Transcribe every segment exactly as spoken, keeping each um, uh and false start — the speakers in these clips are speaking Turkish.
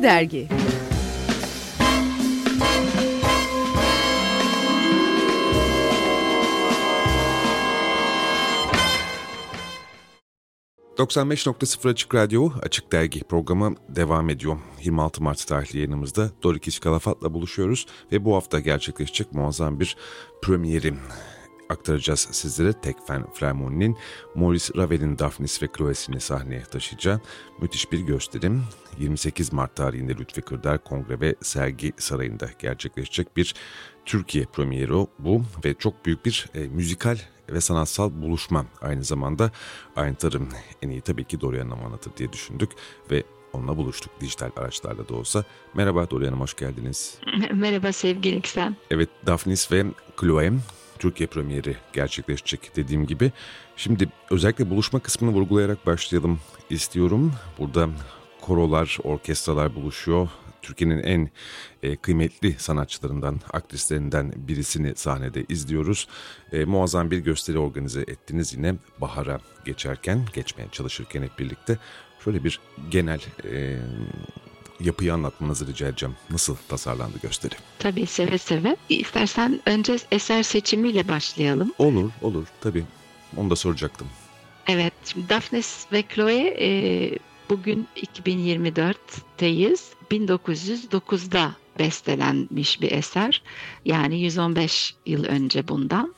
Dergi. doksan beş nokta sıfır Açık Radyo, Açık Dergi programı devam ediyor. yirmi altı Mart tarihli yayınımızda Doruk Kalafat'la buluşuyoruz ve bu hafta gerçekleşecek muazzam bir premieri aktaracağız sizlere. Tekfen Philharmoni'nin Maurice Ravel'in Daphnis ve Chloe'sini sahneye taşıyacağı müthiş bir gösterim. yirmi sekiz Mart tarihinde Lütfi Kırdar Kongre ve Sergi Sarayı'nda gerçekleşecek bir Türkiye premieri bu ve çok büyük bir e, müzikal ve sanatsal buluşma. Aynı zamanda ayrıntıları en iyi tabii ki Dorian Hanım anlatır diye düşündük ve onunla buluştuk dijital araçlarla da olsa. Merhaba Dorian Hanım, hoş geldiniz. Merhaba sevgili İksen. Evet, Daphnis ve Chloe Türkiye premieri gerçekleşecek dediğim gibi. Şimdi özellikle buluşma kısmını vurgulayarak başlayalım istiyorum. Burada korolar, orkestralar buluşuyor. Türkiye'nin en e, kıymetli sanatçılarından, aktrislerinden birisini sahnede izliyoruz. E, muazzam bir gösteri organize ettiniz yine bahara geçerken, geçmeye çalışırken hep birlikte. Şöyle bir genel e, yapıyı anlatmanızı rica edeceğim. Nasıl tasarlandı gösteri? Tabii, seve seve. İstersen önce eser seçimiyle başlayalım. Olur, olur. Tabii. Onu da soracaktım. Evet, Daphnis ve Chloe e, bugün iki bin yirmi dörtteyiz. bin dokuz yüz dokuzda bestelenmiş bir eser. Yani yüz on beş yıl önce bundan.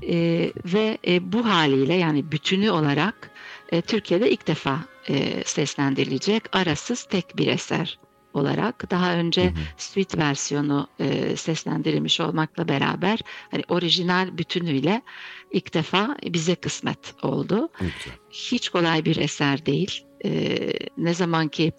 e, ve e, bu haliyle, yani bütünü olarak e, Türkiye'de ilk defa e, seslendirilecek arasız tek bir eser olarak. Daha önce hı hı. suite versiyonu e, seslendirilmiş olmakla beraber hani orijinal bütünüyle ilk defa bize kısmet oldu. Okay. Hiç kolay bir eser değil. E, ne zaman ki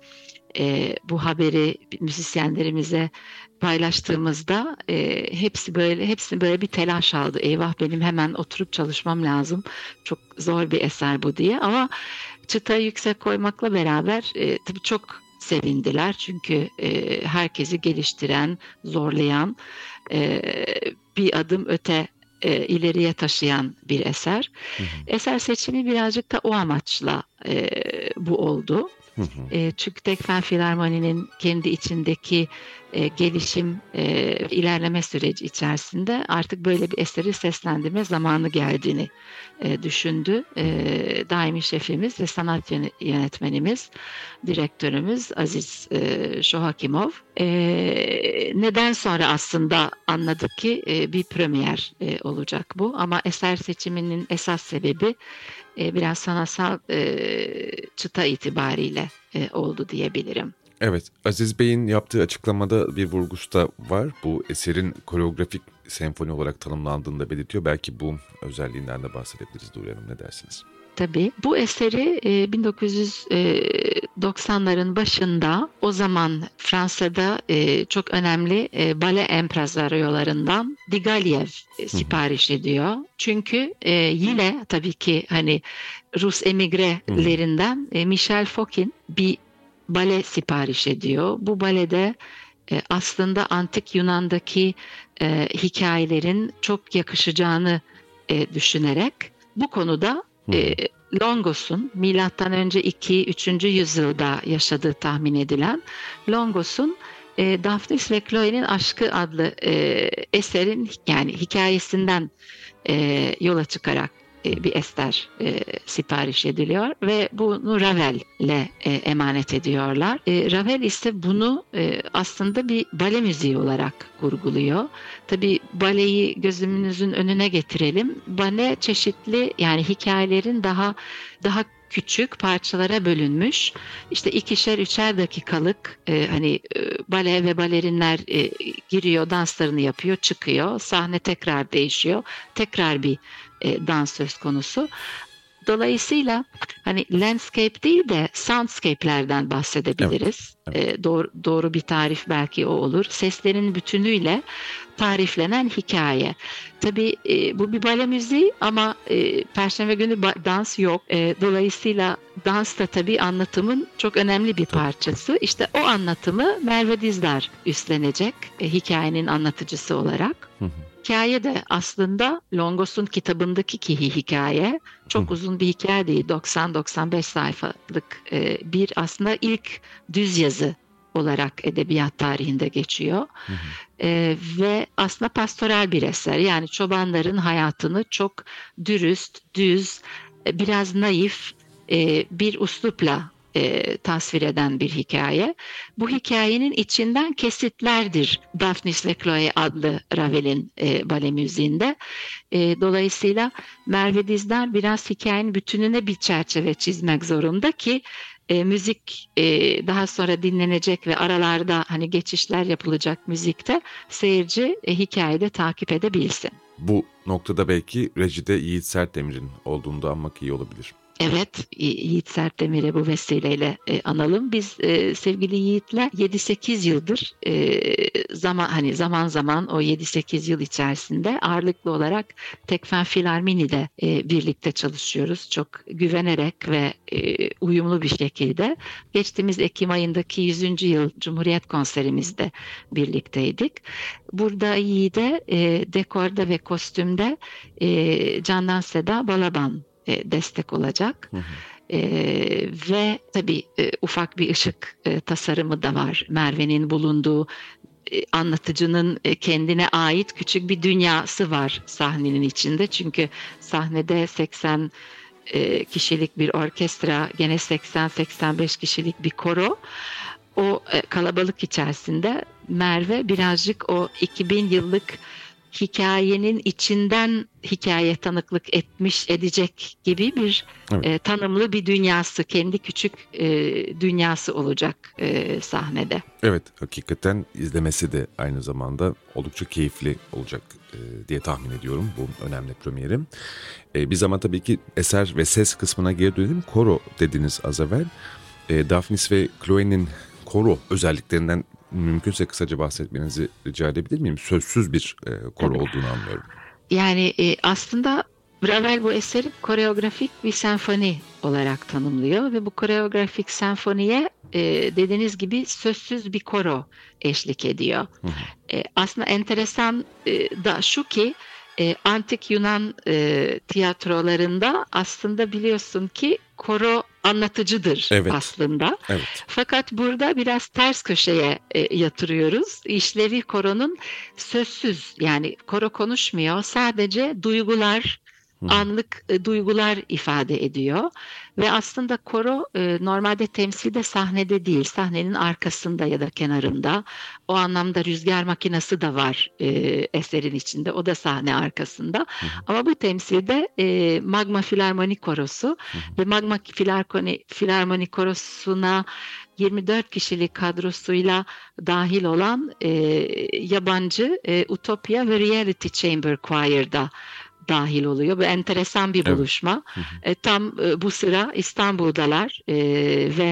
e, bu haberi müzisyenlerimize paylaştığımızda e, hepsi böyle hepsi böyle bir telaş aldı. Eyvah, benim hemen oturup çalışmam lazım. Çok zor bir eser bu diye, ama çıtayı yüksek koymakla beraber e, tabii çok sevindiler. Çünkü e, herkesi geliştiren, zorlayan, e, bir adım öte e, ileriye taşıyan bir eser. Hı hı. Eser seçimi birazcık da o amaçla e, bu oldu. Hı hı. E, çünkü Tekfen Philharmoni'nin kendi içindeki e, gelişim, e, ilerleme süreci içerisinde artık böyle bir eseri seslendirme zamanı geldiğini e, düşündü. E, daimi şefimiz ve sanat yönetmenimiz, direktörümüz Aziz e, Şohakimov. E, neden sonra aslında anladık ki e, bir premier e, olacak bu, ama eser seçiminin esas sebebi e, biraz sanatsal e, çıta itibariyle e, oldu diyebilirim. Evet, Aziz Bey'in yaptığı açıklamada bir vurgusu da var. Bu eserin koreografik senfoni olarak tanımlandığını da belirtiyor. Belki bu özelliğinden de bahsedebiliriz Dorian Hanım, ne dersiniz? Tabii. Bu eseri e, bin dokuz yüz doksanların başında, o zaman Fransa'da e, çok önemli e, bale empresaryollarından Digaliev e, sipariş ediyor. Çünkü e, yine tabii ki hani Rus emigrelerinden e, Michel Fokine bir bale sipariş ediyor. Bu balede e, aslında antik Yunan'daki e, hikayelerin çok yakışacağını e, düşünerek bu konuda e, Longos'un milattan önce iki üçüncü yüzyılda yaşadığı tahmin edilen Longos'un e, Daphnis ve Chloe'nin Aşkı adlı e, eserin yani hikayesinden e, yola çıkarak e, bir eser e, sipariş ediliyor ve bunu Ravel'le e, emanet ediyorlar. E, Ravel ise bunu e, aslında bir bale müziği olarak kurguluyor. Tabii baleyi gözümüzün önüne getirelim. Bale çeşitli, yani hikayelerin daha daha küçük parçalara bölünmüş, işte ikişer üçer dakikalık e, hani e, bale ve balerinler e, giriyor, danslarını yapıyor, çıkıyor, sahne tekrar değişiyor, tekrar bir e, dans söz konusu. Dolayısıyla hani landscape değil de soundscape'lerden bahsedebiliriz. Evet, evet. E, doğru, doğru bir tarif belki o olur. Seslerin bütünüyle tariflenen hikaye. Tabii e, bu bir bale müziği, ama e, Perşembe günü ba- dans yok. E, dolayısıyla dans da tabii anlatımın çok önemli bir parçası. İşte o anlatımı Merve Dizdar üstlenecek e, hikayenin anlatıcısı olarak. Hı hı. Hikaye de aslında Longos'un kitabındaki ki hikaye çok Hı. uzun bir hikaye değil, doksan doksan beş sayfalık e, bir aslında ilk düz yazı olarak edebiyat tarihinde geçiyor. Hı hı. E, ve aslında pastoral bir eser. Yani çobanların hayatını çok dürüst, düz, biraz naif e, bir üslupla e, tasvir eden bir hikaye. Bu hikayenin içinden kesitlerdir Daphnis ve Chloe adlı Ravel'in e, bale müziğinde. E, dolayısıyla Merve Dizdar biraz hikayenin bütününe bir çerçeve çizmek zorunda ki E, müzik e, daha sonra dinlenecek ve aralarda hani geçişler yapılacak müzikte seyirci e, hikayede takip edebilsin. Bu noktada belki rejide Yiğit Sertdemir'in olduğunu da anmak iyi olabilir. Evet, Yiğit Sertdemir'i bu vesileyle e, analım. Biz e, sevgili Yiğit'le yedi sekiz yıldır e, zaman hani zaman zaman o yedi sekiz yıl içerisinde ağırlıklı olarak Tekfen Filarmoni'de e, birlikte çalışıyoruz. Çok güvenerek ve e, uyumlu bir şekilde. Geçtiğimiz Ekim ayındaki yüzüncü yıl Cumhuriyet konserimizde birlikteydik. Burada Yiğit'e e, dekorda ve kostümde e, Candan Seda Balaban destek olacak. Hı hı. Ee, ve tabii e, ufak bir ışık e, tasarımı da var. Merve'nin bulunduğu e, anlatıcının e, kendine ait küçük bir dünyası var sahnenin içinde. Çünkü sahnede seksen e, kişilik bir orkestra, gene seksen seksen beş kişilik bir koro. O e, kalabalık içerisinde Merve birazcık o iki bin yıllık hikayenin içinden hikaye tanıklık etmiş edecek gibi bir evet. e, tanımlı bir dünyası, kendi küçük e, dünyası olacak e, sahnede. Evet, hakikaten izlemesi de aynı zamanda oldukça keyifli olacak e, diye tahmin ediyorum bu önemli premieri. E, biz ama tabii ki eser ve ses kısmına geri dönelim. Koro dediniz az evvel. E, Daphnis ve Chloe'nin koro özelliklerinden mümkünse kısaca bahsetmenizi rica edebilir miyim? Sözsüz bir e, koro Tabii. olduğunu anlıyorum. Yani e, aslında Ravel bu eseri koreografik bir senfoni olarak tanımlıyor ve bu koreografik senfoniye e, dediğiniz gibi sözsüz bir koro eşlik ediyor. Hı hı. E, aslında enteresan e, da şu ki e, antik Yunan e, tiyatrolarında aslında biliyorsun ki koro anlatıcıdır evet. aslında. Evet. Fakat burada biraz ters köşeye e, yatırıyoruz. İşlevi koronun sözsüz, yani koro konuşmuyor. Sadece duygular, Hı. anlık e, duygular ifade ediyor. Ve aslında koro e, normalde temsilde sahnede değil, sahnenin arkasında ya da kenarında. O anlamda rüzgar makinesi de var e, eserin içinde. O da sahne arkasında. Hı. Ama bu temsilde e, Magma Filarmoni Korosu Hı. ve Magma Filarmoni, Filarmoni Korosu'na yirmi dört kişilik kadrosuyla dahil olan e, yabancı e, Utopia ve Reality Chamber Choir'da dahil oluyor. Bu enteresan bir buluşma. Evet. E, tam e, bu sıra İstanbul'dalar e, ve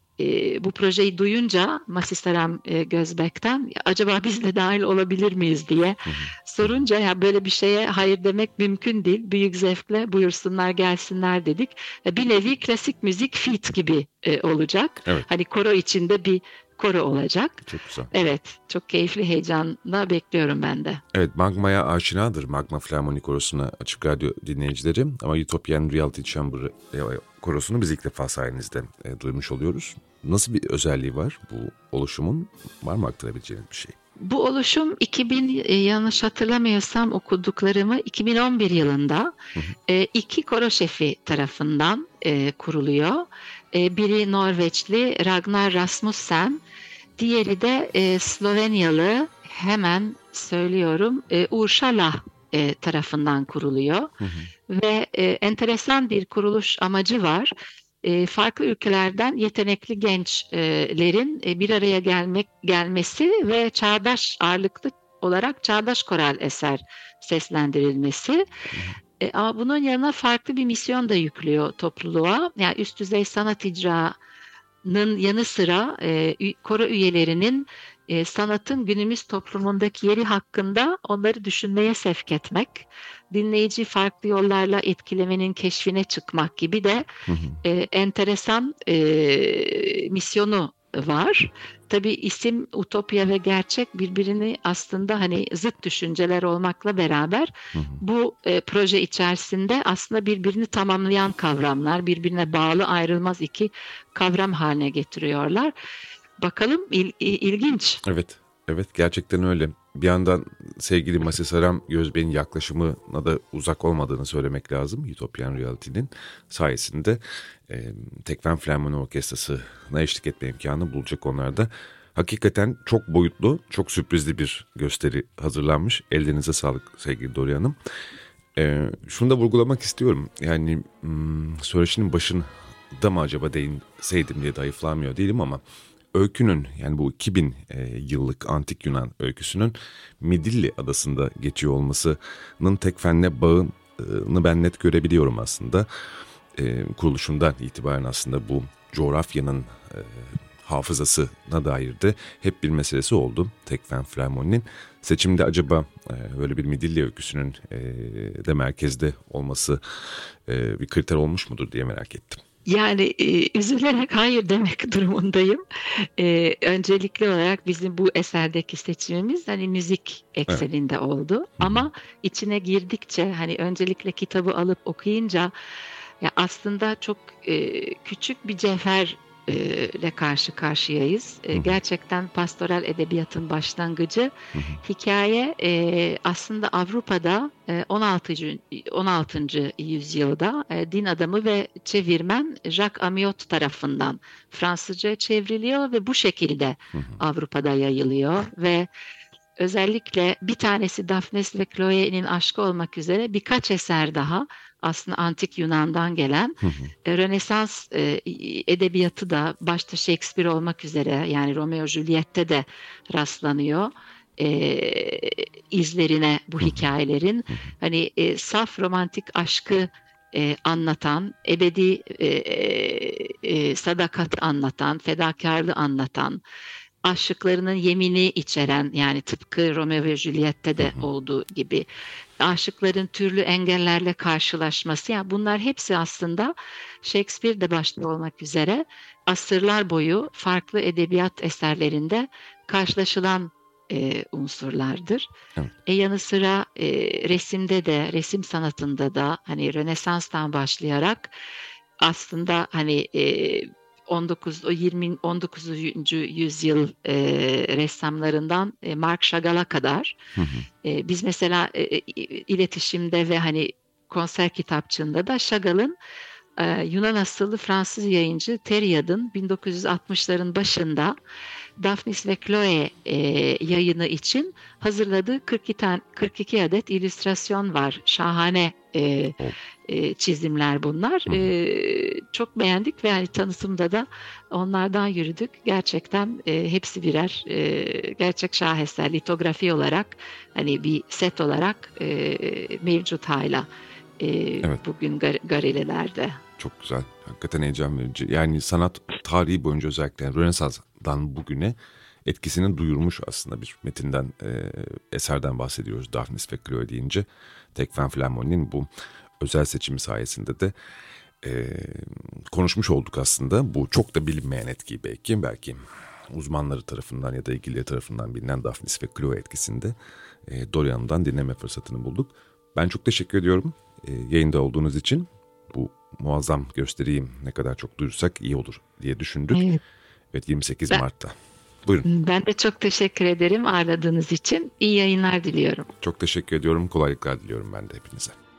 e, bu projeyi duyunca Masistaram e, Gözbek'ten acaba biz de dahil olabilir miyiz diye hı hı. sorunca ya böyle bir şeye hayır demek mümkün değil. Büyük zevkle buyursunlar gelsinler dedik. E, bir nevi klasik müzik feat gibi e, olacak. Evet. Hani koro içinde bir koro olacak. Çok güzel. Evet, çok keyifli, heyecanla bekliyorum ben de. Evet, Magma'ya aşinadır Magma Filarmoni Korosu'na Açık Radyo dinleyicileri. Ama Utopian Reality Chamber Korosu'nu biz ilk defa sayenizde e, duymuş oluyoruz. Nasıl bir özelliği var bu oluşumun? Var mı aktarabileceğiniz bir şey? Bu oluşum iki bin e, yanlış hatırlamıyorsam okuduklarımı iki bin on bir yılında hı hı. E, iki koro şefi tarafından e, kuruluyor. E, biri Norveçli Ragnar Rasmussen, diğeri de e, Slovenyalı, hemen söylüyorum, e, Urşala e, tarafından kuruluyor. Hı hı. Ve e, enteresan bir kuruluş amacı var. E, farklı ülkelerden yetenekli gençlerin e, bir araya gelmek gelmesi ve çağdaş ağırlıklı olarak çağdaş koral eser seslendirilmesi. E, ama bunun yanına farklı bir misyon da yüklüyor topluluğa. Yani üst düzey sanat icranın yanı sıra e, koro üyelerinin e, sanatın günümüz toplumundaki yeri hakkında onları düşünmeye sevk etmek, dinleyici farklı yollarla etkilemenin keşfine çıkmak gibi de hı hı. E, enteresan e, misyonu var. Tabii isim utopya ve gerçek birbirini aslında hani zıt düşünceler olmakla beraber hı hı. bu e, proje içerisinde aslında birbirini tamamlayan kavramlar, birbirine bağlı ayrılmaz iki kavram haline getiriyorlar. bakalım il, ilginç. Evet, evet gerçekten öyle. Bir yandan sevgili Mase Saram Gözbey'in yaklaşımına da uzak olmadığını söylemek lazım. Utopian Reality'nin sayesinde e, Tekfen Filarmoni Orkestrası'na eşlik etme imkanı bulacak onlar da. Hakikaten çok boyutlu, çok sürprizli bir gösteri hazırlanmış. Ellerinize sağlık sevgili Dorian Hanım. E, şunu da vurgulamak istiyorum. Yani hmm, söyleşinin başında mı acaba değinseydim diye de hayıflanmıyor değilim ama öykünün yani bu iki bin e, yıllık antik Yunan öyküsünün Midilli adasında geçiyor olmasının Tekfen'le bağını ben net görebiliyorum aslında. E, kuruluşundan itibaren aslında bu coğrafyanın e, hafızasına dair de hep bir meselesi oldu Tekfen Filarmoni'nin. Seçimde acaba e, böyle bir Midilli öyküsünün e, de merkezde olması e, bir kriter olmuş mudur diye merak ettim. Yani e, üzülerek hayır demek durumundayım. E, öncelikli olarak bizim bu eserdeki seçimimiz hani müzik ekseninde evet. oldu. Hı-hı. Ama içine girdikçe hani öncelikle kitabı alıp okuyunca ya aslında çok e, küçük bir cevher ile karşı karşıyayız. Hı hı. Gerçekten pastoral edebiyatın başlangıcı. Hı hı. Hikaye e, aslında Avrupa'da e, on altıncı yüzyılda e, din adamı ve çevirmen Jacques Amyot tarafından Fransızca'ya çevriliyor ve bu şekilde hı hı. Avrupa'da yayılıyor ve özellikle bir tanesi Daphnis ve Chloe'nin aşkı olmak üzere birkaç eser daha aslında antik Yunan'dan gelen hı hı. Rönesans e, edebiyatı da başta Shakespeare olmak üzere yani Romeo Juliet'te de rastlanıyor e, izlerine bu hı hı. hikayelerin hı hı. hani e, saf romantik aşkı e, anlatan, ebedi e, e, sadakat anlatan, fedakarlığı anlatan, aşıklarının yemini içeren yani tıpkı Romeo ve Juliet'te de hı hı. olduğu gibi aşıkların türlü engellerle karşılaşması yani bunlar hepsi aslında Shakespeare'de başta olmak üzere asırlar boyu farklı edebiyat eserlerinde karşılaşılan e, unsurlardır. Evet. E, yanı sıra e, resimde de resim sanatında da hani Rönesans'tan başlayarak aslında hani e, on dokuz yirmi on dokuzuncu yüzyıl e, ressamlarından e, Marc Chagall'a kadar hı hı. E, biz mesela e, iletişimde ve hani konser kitapçığında da Chagall'ın e, Yunan asıllı Fransız yayıncı Thériaud'un bin dokuz yüz altmışların başında Daphnis ve Chloe e, yayını için hazırladığı kırk iki, tane, kırk iki adet illüstrasyon var. Şahane e, e, çizimler bunlar. E, çok beğendik ve yani tanıtımda da onlardan yürüdük. Gerçekten e, hepsi birer e, gerçek şaheser. Litografi olarak hani bir set olarak e, mevcut hala e, evet. bugün gar- galerelerde. Çok güzel. Hakikaten heyecan verici. Yani sanat tarihi boyunca özellikle Rönesans'dan bugüne etkisini duyurmuş aslında bir metinden, e, eserden bahsediyoruz. Daphnis ve Chloe deyince Tekfen Filarmoni'nin bu özel seçimi sayesinde de e, konuşmuş olduk aslında. Bu çok da bilinmeyen etkiyi belki, belki uzmanları tarafından ya da ilgilileri tarafından bilinen Daphnis ve Chloe etkisinde e, Dorian'dan dinleme fırsatını bulduk. Ben çok teşekkür ediyorum e, yayında olduğunuz için. Bu muazzam gösteriyi ne kadar çok duyursak iyi olur diye düşündük. Evet, evet yirmi sekiz ben, Mart'ta. Buyurun. Ben de çok teşekkür ederim ağırladığınız için. İyi yayınlar diliyorum. Çok teşekkür ediyorum. Kolaylıklar diliyorum ben de hepinize.